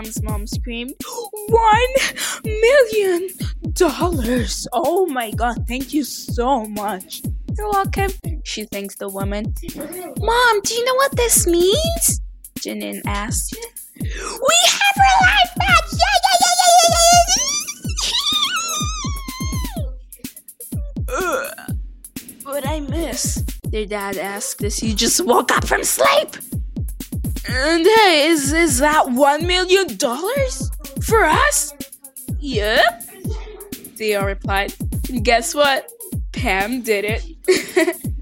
Pam's mom screamed. $1 million! Oh my god, thank you so much. You're welcome, she thanks the woman. Mom, do you know what this means? Janine asked. We have her life back! What I miss? Their dad asked as he just woke up from sleep. And hey, is that $1 million for us? Yep. Theo replied. And guess what? Pam did it.